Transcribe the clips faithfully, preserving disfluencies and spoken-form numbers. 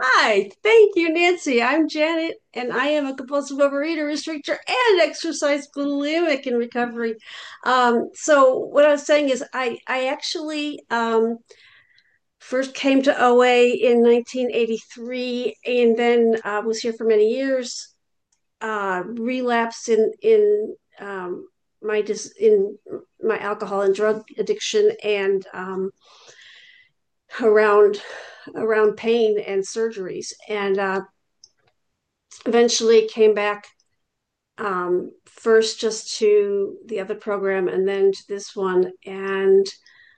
Hi, thank you, Nancy. I'm Janet, and I am a compulsive overeater, restrictor, and exercise bulimic in recovery. Um, so, what I was saying is, I I actually um, first came to O A in nineteen eighty-three, and then uh, was here for many years. Uh, relapsed in in um, my dis in my alcohol and drug addiction, and um, around around pain and surgeries, and uh, eventually came back um, first just to the other program and then to this one. And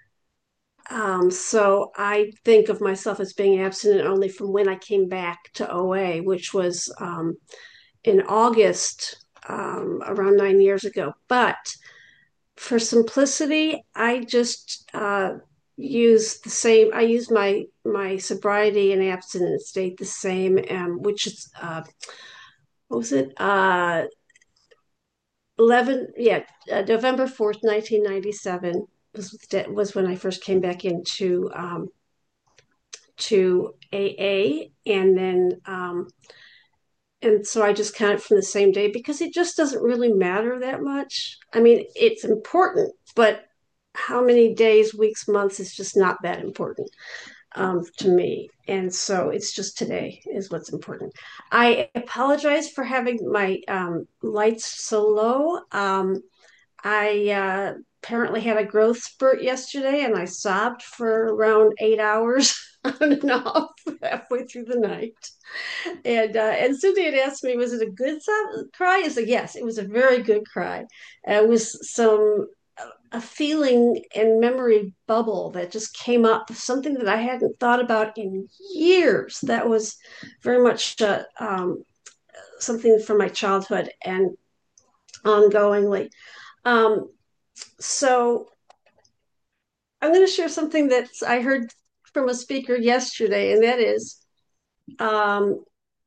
um, so I think of myself as being abstinent only from when I came back to O A, which was um, in August, um, around nine years ago. But for simplicity, I just uh, use the same. I use my my sobriety and abstinence date the same, um, which is uh, what was it? Uh, eleven, yeah, uh, November fourth, nineteen ninety-seven was was when I first came back into um, to A A, and then um, and so I just count it from the same day because it just doesn't really matter that much. I mean, it's important, but how many days, weeks, months is just not that important um, to me. And so it's just today is what's important. I apologize for having my um, lights so low. Um, I uh, apparently had a growth spurt yesterday and I sobbed for around eight hours on and off halfway through the night. And uh, and Cindy had asked me, was it a good sob- cry? I said, yes, it was a very good cry. Uh, it was some a feeling and memory bubble that just came up, something that I hadn't thought about in years. That was very much uh, um, something from my childhood and ongoingly. Um, so I'm going to share something that I heard from a speaker yesterday, and that is um,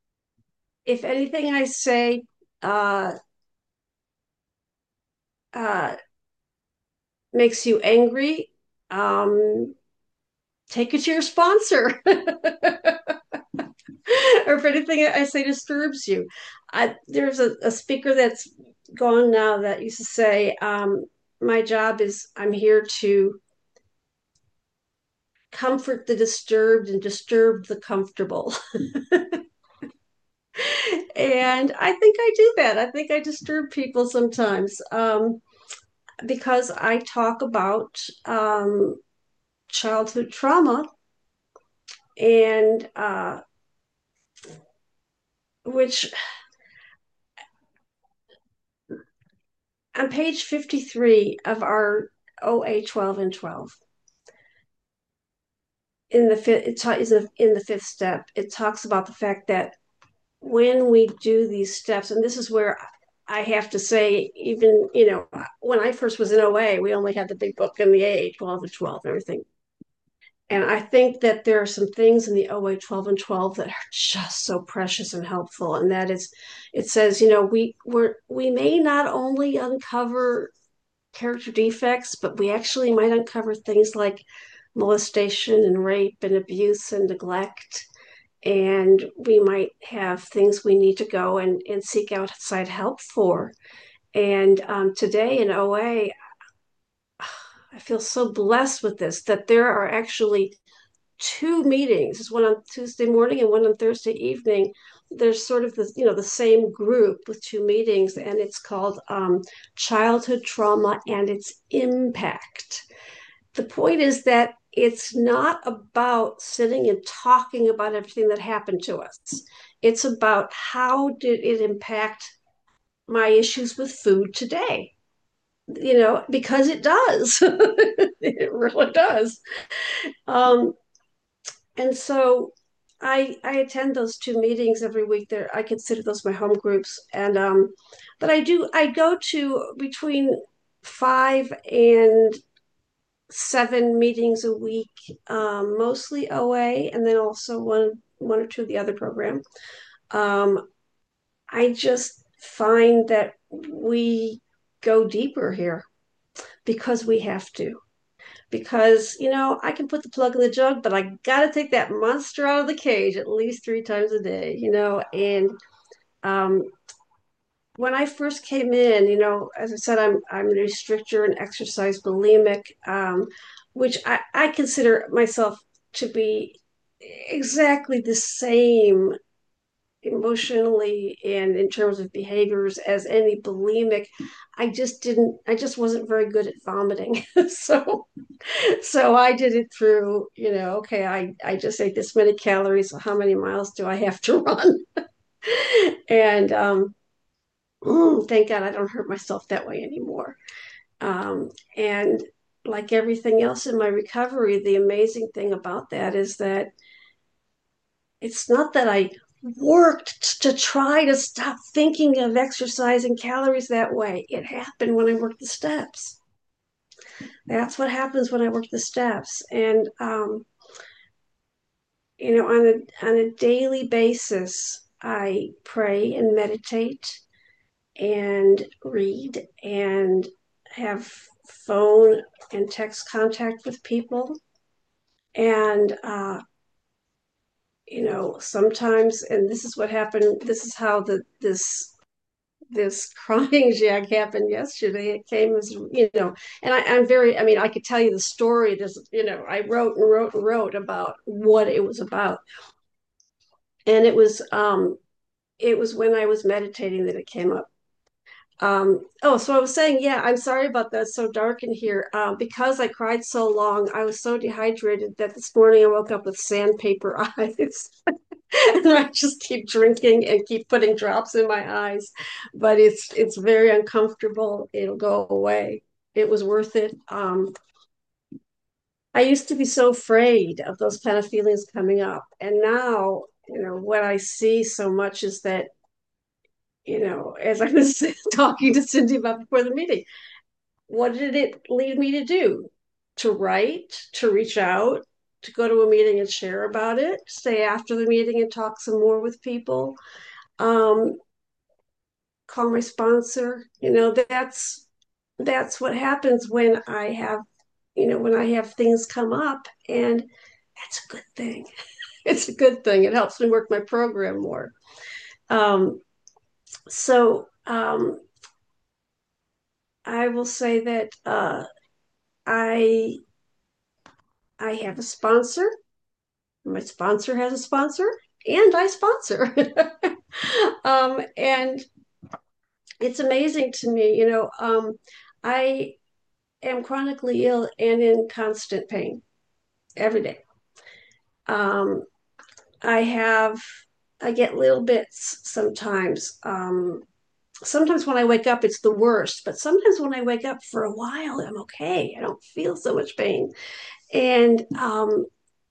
if anything I say uh, uh, makes you angry, um, take it to your sponsor. Or if anything I say disturbs you. I, there's a, a speaker that's gone now that used to say, um, my job is I'm here to comfort the disturbed and disturb the comfortable. And I think I do that. I think I disturb people sometimes um, because I talk about um, childhood trauma and uh, which on page fifty-three of our O A twelve and twelve, in the fifth, it ta- is in the fifth step, it talks about the fact that when we do these steps, and this is where I have to say, even, you know, when I first was in O A, we only had the big book and the A A twelve and twelve and everything. And I think that there are some things in the O A twelve and twelve that are just so precious and helpful. And that is, it says, you know, we we're, we may not only uncover character defects, but we actually might uncover things like molestation and rape and abuse and neglect. And we might have things we need to go and, and seek outside help for. And um, today in O A, I feel so blessed with this that there are actually two meetings. There's one on Tuesday morning and one on Thursday evening. There's sort of the, you know, the same group with two meetings, and it's called um, Childhood Trauma and Its Impact. The point is that it's not about sitting and talking about everything that happened to us. It's about how did it impact my issues with food today? You know, because it does. It really does. Um, and so I I attend those two meetings every week. There, I consider those my home groups, and um, but I do I go to between five and seven meetings a week, um, mostly O A, and then also one one or two of the other program. Um, I just find that we go deeper here because we have to. because, you know, I can put the plug in the jug, but I got to take that monster out of the cage at least three times a day, you know. And um, when I first came in, you know, as I said, I'm I'm a restrictor and exercise bulimic, um, which I, I consider myself to be exactly the same emotionally and in terms of behaviors as any bulimic. I just didn't, I just wasn't very good at vomiting. so so I did it through, you know, okay, I, I just ate this many calories. So how many miles do I have to run? and um, mm, thank God I don't hurt myself that way anymore. Um, and like everything else in my recovery, the amazing thing about that is that it's not that I worked to try to stop thinking of exercise and calories that way. It happened when I worked the steps. That's what happens when I work the steps. And, um, you know, on a, on a daily basis, I pray and meditate and read and have phone and text contact with people. And, uh, you know, sometimes, and this is what happened, this is how the, this this crying jag happened yesterday. It came as, you know, and I, I'm very, I mean, I could tell you the story. This, you know, I wrote and wrote and wrote about what it was about. And it was, um, it was when I was meditating that it came up. Um, oh, so I was saying, yeah, I'm sorry about that. It's so dark in here. Uh, because I cried so long, I was so dehydrated that this morning I woke up with sandpaper eyes. and I just keep drinking and keep putting drops in my eyes. But it's it's very uncomfortable. It'll go away. It was worth it. Um, I used to be so afraid of those kind of feelings coming up, and now, you know, what I see so much is that, you know, as I was talking to Cindy about before the meeting, what did it lead me to do? To write, to reach out, to go to a meeting and share about it, stay after the meeting and talk some more with people. Um, call my sponsor. You know, that's that's what happens when I have, you know, when I have things come up, and that's a good thing. It's a good thing. It helps me work my program more. Um, so um, I will say that uh, I I have a sponsor. My sponsor has a sponsor, and I sponsor. um, and it's amazing to me, you know. Um, I am chronically ill and in constant pain every day. Um, I have, I get little bits sometimes. Um, sometimes when I wake up, it's the worst, but sometimes when I wake up for a while, I'm okay. I don't feel so much pain. And, um,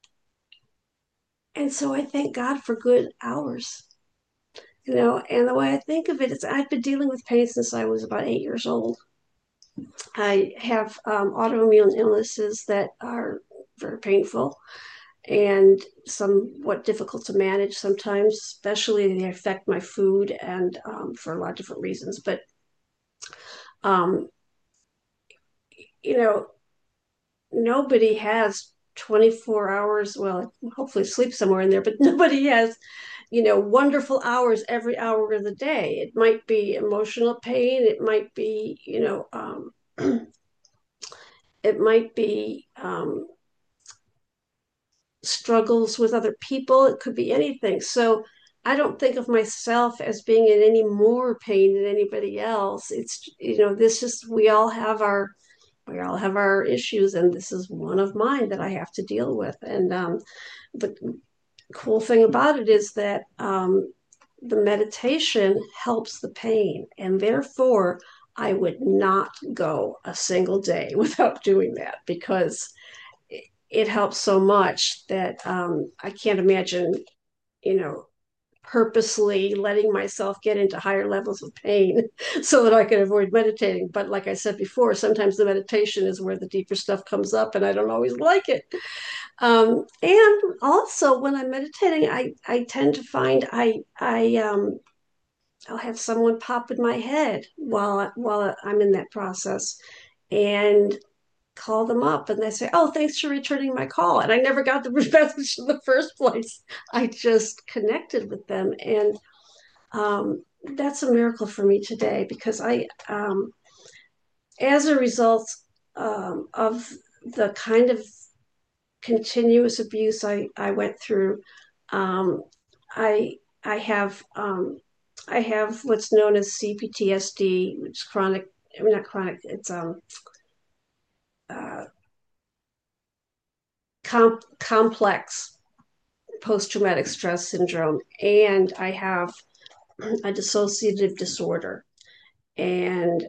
and so I thank God for good hours, you know, and the way I think of it is I've been dealing with pain since I was about eight years old. I have um, autoimmune illnesses that are very painful and somewhat difficult to manage sometimes, especially they affect my food and um, for a lot of different reasons. But, um, you know, nobody has twenty-four hours. Well, hopefully sleep somewhere in there, but nobody has, you know, wonderful hours every hour of the day. It might be emotional pain. It might be, you know, um, it might be um, struggles with other people. It could be anything. So I don't think of myself as being in any more pain than anybody else. It's, you know, this is, we all have our, we all have our issues, and this is one of mine that I have to deal with. And um, the cool thing about it is that um, the meditation helps the pain, and therefore I would not go a single day without doing that, because it helps so much that um, I can't imagine, you know, purposely letting myself get into higher levels of pain so that I can avoid meditating. But like I said before, sometimes the meditation is where the deeper stuff comes up, and I don't always like it. Um, and also, when I'm meditating, I I tend to find I I um, I'll have someone pop in my head while while I'm in that process, and call them up and they say, "Oh, thanks for returning my call." And I never got the message in the first place. I just connected with them. And um, that's a miracle for me today because I, um, as a result um, of the kind of continuous abuse I, I went through, um, I I have um, I have what's known as C P T S D, which is chronic. I mean, not chronic. It's um, uh, com- complex post traumatic stress syndrome, and I have a dissociative disorder. And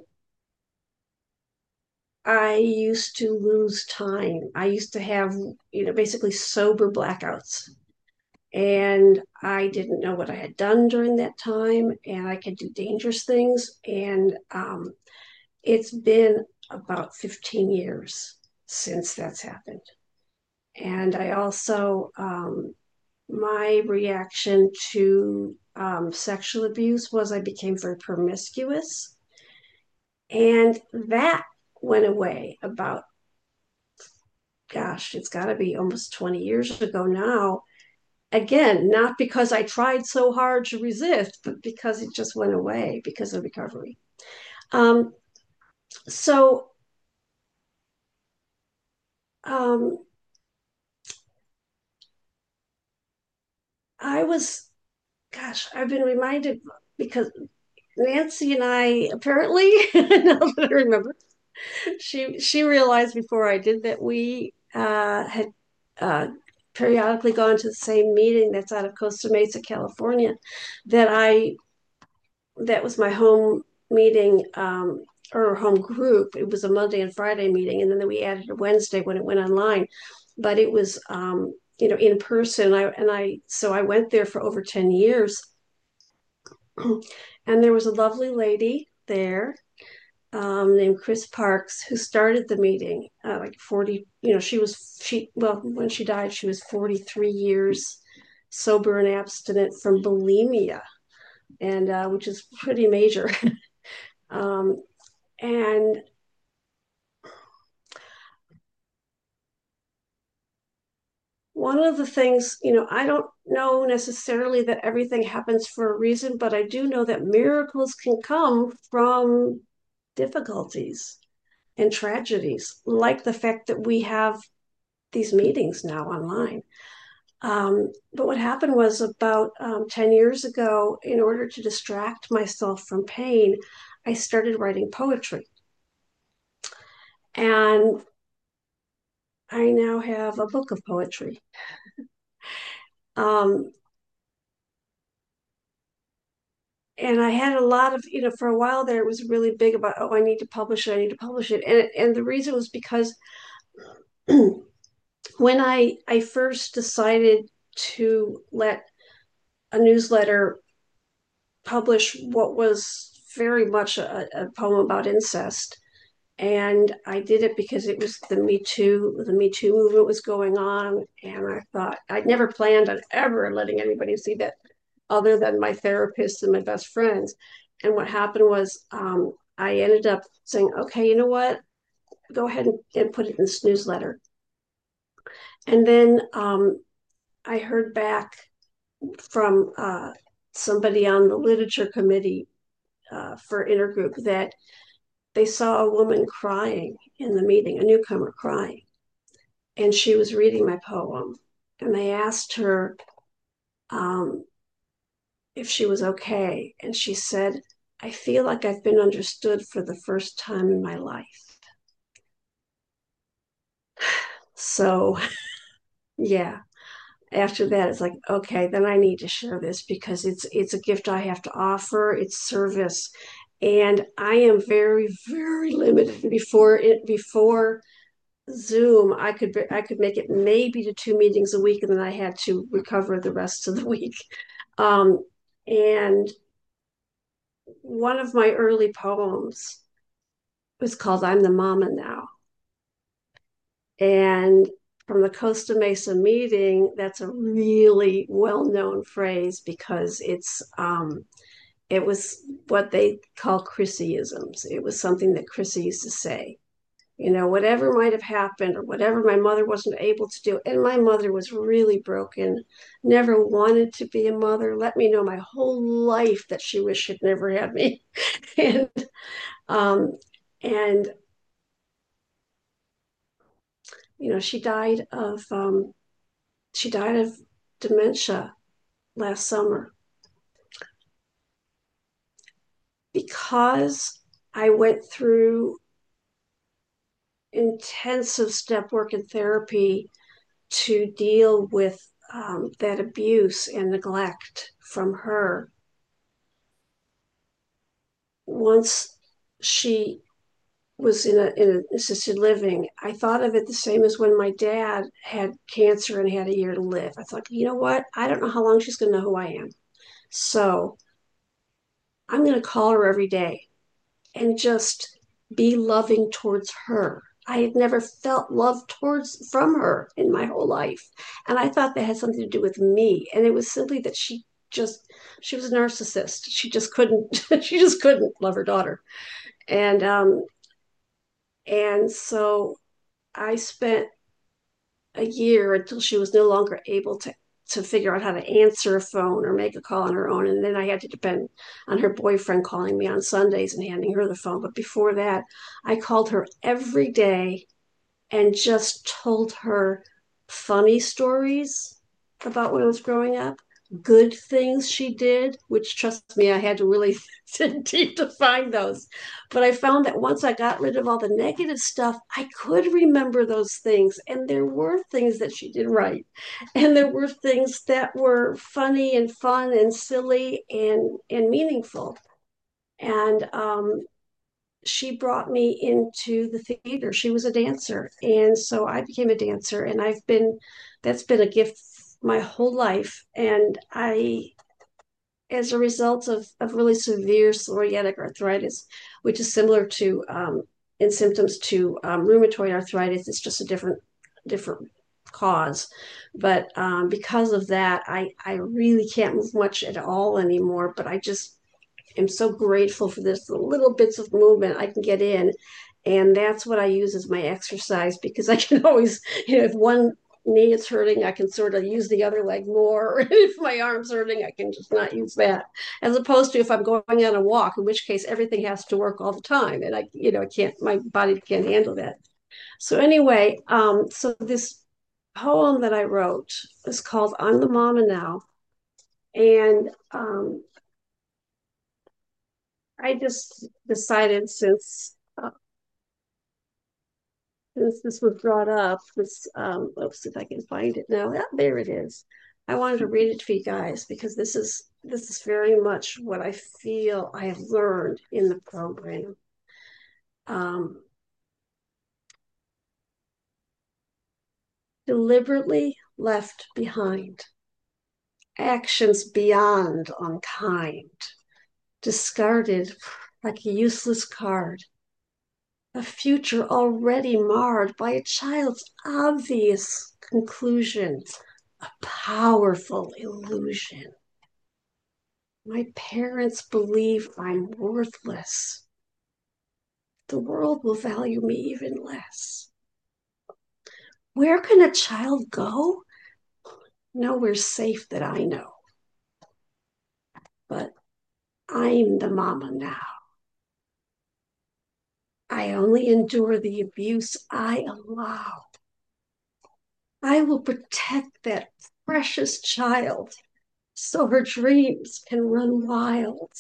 I used to lose time. I used to have, you know, basically sober blackouts. And I didn't know what I had done during that time, and I could do dangerous things. And um, it's been about fifteen years since that's happened. And I also, um, my reaction to um, sexual abuse was I became very promiscuous. And that went away about, gosh, it's got to be almost twenty years ago now. Again, not because I tried so hard to resist, but because it just went away because of recovery. Um, so um, I was, gosh, I've been reminded because Nancy and I apparently, now that I remember, she she realized before I did that we uh, had uh, periodically gone to the same meeting that's out of Costa Mesa, California, that I that was my home meeting um, or home group. It was a Monday and Friday meeting, and then we added a Wednesday when it went online. But it was um, you know in person. I and I so I went there for over ten years, and there was a lovely lady there um, named Chris Parks, who started the meeting, uh, like forty, you know, she was, she, well, when she died, she was forty-three years sober and abstinent from bulimia, and uh, which is pretty major. um, and one of the things, you know, I don't know necessarily that everything happens for a reason, but I do know that miracles can come from difficulties and tragedies, like the fact that we have these meetings now online. Um, but what happened was about um, ten years ago, in order to distract myself from pain, I started writing poetry. And I now have a book of poetry. Um, and I had a lot of, you know, for a while there, it was really big about, oh, I need to publish it, I need to publish it. And, and the reason was because when I, I first decided to let a newsletter publish what was very much a, a poem about incest, and I did it because it was the Me Too, the Me Too movement was going on, and I thought I'd never planned on ever letting anybody see that other than my therapist and my best friends. And what happened was um, I ended up saying, okay, you know what? Go ahead and, and put it in this newsletter. And then um, I heard back from uh, somebody on the literature committee uh, for Intergroup that they saw a woman crying in the meeting, a newcomer crying, and she was reading my poem. And they asked her um, if she was okay. And she said, I feel like I've been understood for the first time in my life. So, yeah, after that, it's like, okay, then I need to share this because it's it's a gift I have to offer. It's service, and I am very very limited before it before Zoom. I could I could make it maybe to two meetings a week, and then I had to recover the rest of the week. Um, and one of my early poems was called "I'm the Mama Now," and from the Costa Mesa meeting, that's a really well-known phrase because it's um, it was what they call Chrissyisms. It was something that Chrissy used to say. you know, whatever might have happened or whatever my mother wasn't able to do. And my mother was really broken, never wanted to be a mother, let me know my whole life that she wished she'd never had me. and um, and you know, she died of um, she died of dementia last summer because I went through intensive step work and therapy to deal with um, that abuse and neglect from her. Once she was in, a, in an assisted living, I thought of it the same as when my dad had cancer and had a year to live. I thought, you know what? I don't know how long she's going to know who I am. So I'm going to call her every day and just be loving towards her. I had never felt love towards from her in my whole life. And I thought that had something to do with me. And it was simply that she just she was a narcissist. She just couldn't she just couldn't love her daughter. And um and so I spent a year until she was no longer able to to figure out how to answer a phone or make a call on her own. And then I had to depend on her boyfriend calling me on Sundays and handing her the phone. But before that, I called her every day and just told her funny stories about when I was growing up, good things she did, which trust me, I had to really dig deep to find those. But I found that once I got rid of all the negative stuff, I could remember those things. And there were things that she did right. And there were things that were funny and fun and silly and, and meaningful. And um, she brought me into the theater. She was a dancer. And so I became a dancer. And I've been, that's been a gift my whole life. And I, as a result of, of really severe psoriatic arthritis, which is similar to, um, in symptoms to um, rheumatoid arthritis, it's just a different, different cause. But um, because of that, I, I really can't move much at all anymore. But I just am so grateful for this little bits of movement I can get in. And that's what I use as my exercise because I can always, you know, if one knee is hurting, I can sort of use the other leg more. Or if my arm's hurting, I can just not use that. As opposed to if I'm going on a walk, in which case everything has to work all the time. And I, you know, I can't, my body can't handle that. So anyway, um, so this poem that I wrote is called I'm the Mama Now. And um, I just decided since uh, since this was brought up, this um, let's see if I can find it now. Yeah, there it is. I wanted to read it for you guys because this is this is very much what I feel I have learned in the program. Um, Deliberately left behind, actions beyond unkind, discarded like a useless card, a future already marred by a child's obvious conclusion, a powerful illusion. My parents believe I'm worthless. The world will value me even less. Where can a child go? Nowhere safe that I know. But I'm the mama now. I only endure the abuse I allow. I will protect that precious child so her dreams can run wild.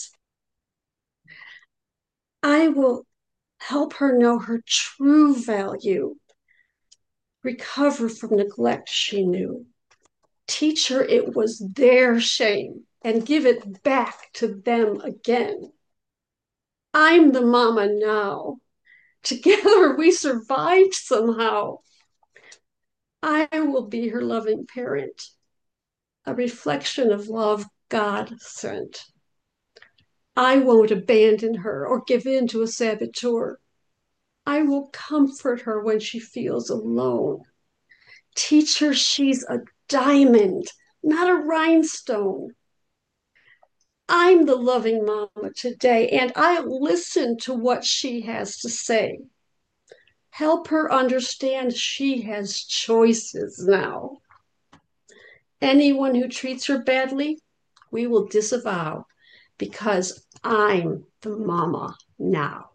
I will help her know her true value, recover from neglect she knew, teach her it was their shame, and give it back to them again. I'm the mama now. Together we survived somehow. I will be her loving parent, a reflection of love God sent. I won't abandon her or give in to a saboteur. I will comfort her when she feels alone. Teach her she's a diamond, not a rhinestone. I'm the loving mama today, and I'll listen to what she has to say. Help her understand she has choices now. Anyone who treats her badly, we will disavow because I'm the mama now.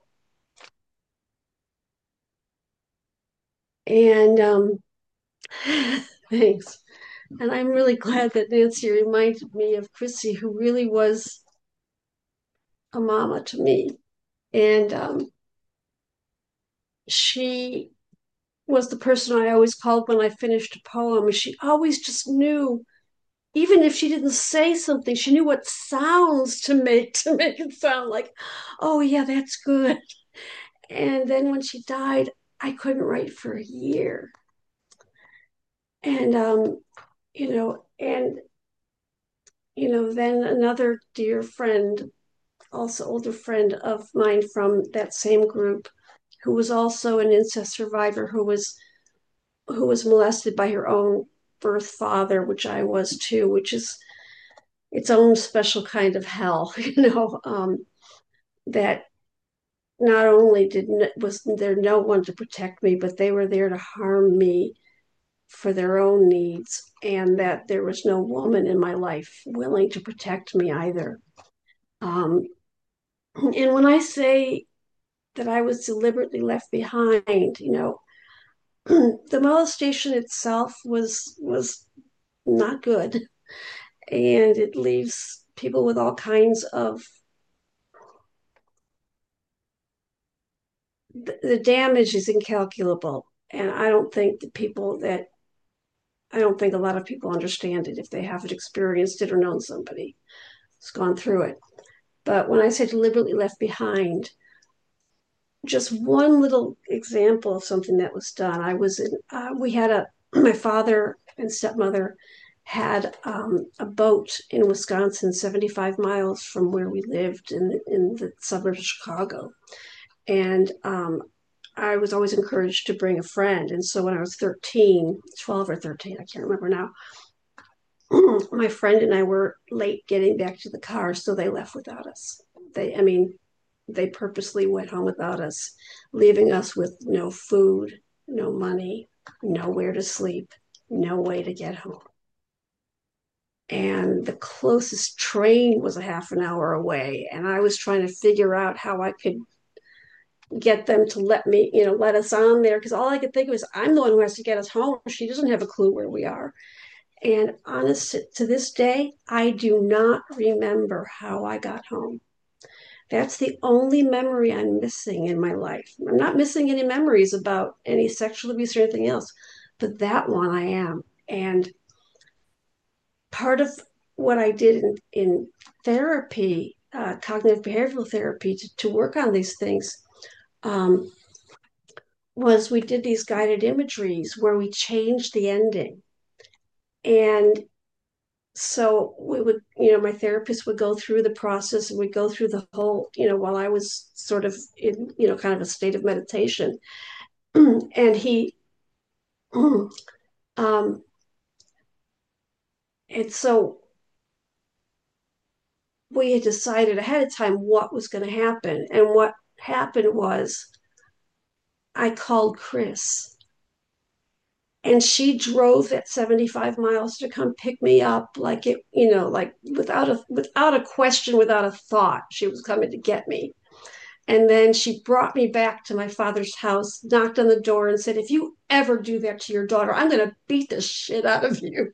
And um, thanks. And I'm really glad that Nancy reminded me of Chrissy, who really was a mama to me. And um, she was the person I always called when I finished a poem. She always just knew, even if she didn't say something, she knew what sounds to make to make it sound like, oh yeah, that's good. And then when she died, I couldn't write for a year. And um, you know, and you know, then another dear friend, also older friend of mine from that same group, who was also an incest survivor, who was who was molested by her own birth father, which I was too, which is its own special kind of hell, you know. Um, that not only did was there no one to protect me, but they were there to harm me for their own needs, and that there was no woman in my life willing to protect me either. Um, and when I say that I was deliberately left behind, you know, the molestation itself was was not good, and it leaves people with all kinds of the, the damage is incalculable, and I don't think the people that I don't think a lot of people understand it if they haven't experienced it or known somebody who's gone through it. But when I say deliberately left behind, just one little example of something that was done. I was in, uh, we had a, my father and stepmother had um, a boat in Wisconsin, seventy-five miles from where we lived in, in the suburbs of Chicago. And um, I was always encouraged to bring a friend. And so when I was thirteen, twelve or thirteen, I can't remember now, my friend and I were late getting back to the car, so they left without us. They, I mean, they purposely went home without us, leaving us with no food, no money, nowhere to sleep, no way to get home. And the closest train was a half an hour away. And I was trying to figure out how I could get them to let me, you know, let us on there. Because all I could think of is, I'm the one who has to get us home. She doesn't have a clue where we are. And honest to this day, I do not remember how I got home. That's the only memory I'm missing in my life. I'm not missing any memories about any sexual abuse or anything else, but that one I am. And part of what I did in, in therapy, uh, cognitive behavioral therapy, to, to work on these things, um, was we did these guided imageries where we changed the ending. And so we would, you know, my therapist would go through the process and we'd go through the whole, you know, while I was sort of in, you know, kind of a state of meditation. And he, um, and so we had decided ahead of time what was going to happen. And what happened was I called Chris, and she drove that seventy-five miles to come pick me up, like it, you know, like without a without a question, without a thought. She was coming to get me. And then she brought me back to my father's house, knocked on the door, and said, if you ever do that to your daughter, I'm going to beat the shit out of you.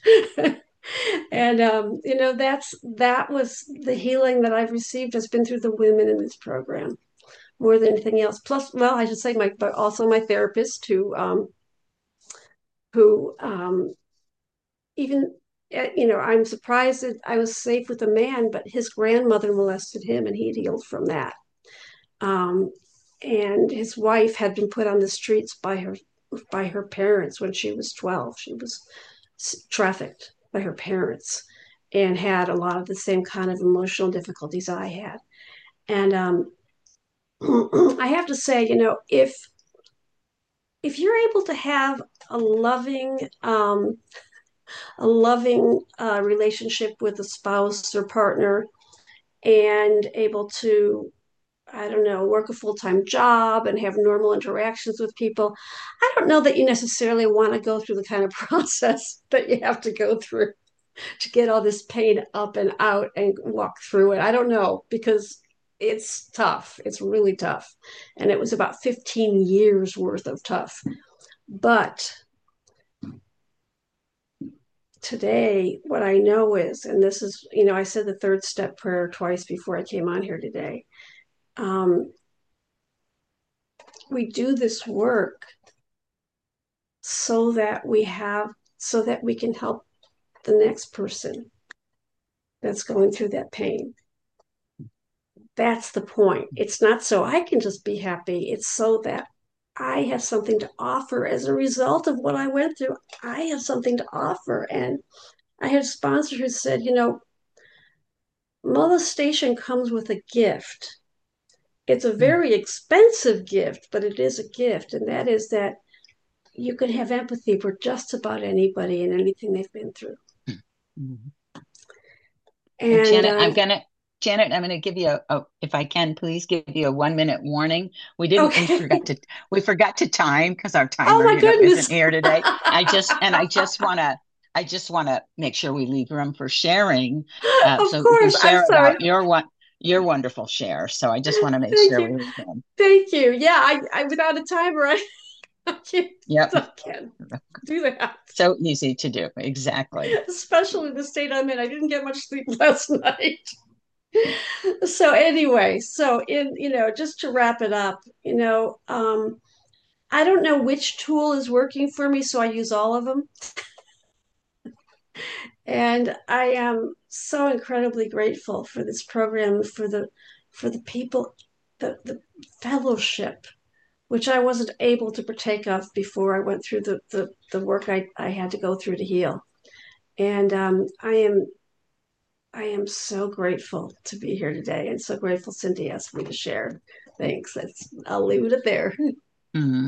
And um, you know, that's that was the healing that I've received has been through the women in this program more than anything else. Plus, well, I should say my, but also my therapist who um, who um, even eh, you know, I'm surprised that I was safe with a man, but his grandmother molested him, and he'd healed from that. Um, and his wife had been put on the streets by her by her parents when she was twelve. She was trafficked by her parents and had a lot of the same kind of emotional difficulties I had. And um, I have to say, you know, if if you're able to have a loving um, a loving uh, relationship with a spouse or partner, and able to I don't know, work a full time job and have normal interactions with people. I don't know that you necessarily want to go through the kind of process that you have to go through to get all this pain up and out and walk through it. I don't know because it's tough. It's really tough. And it was about fifteen years worth of tough. But today, what I know is, and this is, you know, I said the third step prayer twice before I came on here today. Um, we do this work so that we have, so that we can help the next person that's going through that pain. That's the point. It's not so I can just be happy. It's so that I have something to offer as a result of what I went through. I have something to offer. And I had a sponsor who said, you know, molestation comes with a gift. It's a very expensive gift, but it is a gift. And that is that you can have empathy for just about anybody and anything they've been through. Mm-hmm. And And Janet, I'm um, gonna, Janet, I'm gonna give you a, a, if I can, please give you a one minute warning. We didn't, we okay. forgot to, we forgot to time because our Oh timer, my you know, isn't goodness. here today. I just, and I just wanna, I just wanna make sure we leave room for sharing, uh, Of so you can course. I'm share sorry. about your one, your wonderful share. So I just want to make Thank sure you. we leave room. Thank you. Yeah, I, I without a timer, I, I can't, Yep. I can't do that. So easy to do. Exactly. Especially the state I'm in. I didn't get much sleep last night. So anyway, so in you know, just to wrap it up, you know, um, I don't know which tool is working for me, so I use all of them. And I am so incredibly grateful for this program, for the for the people, the, the fellowship, which I wasn't able to partake of before I went through the, the, the work I, I had to go through to heal. And um, I am I am so grateful to be here today and so grateful Cindy asked me to share. Thanks. That's, I'll leave it at there. Mhm.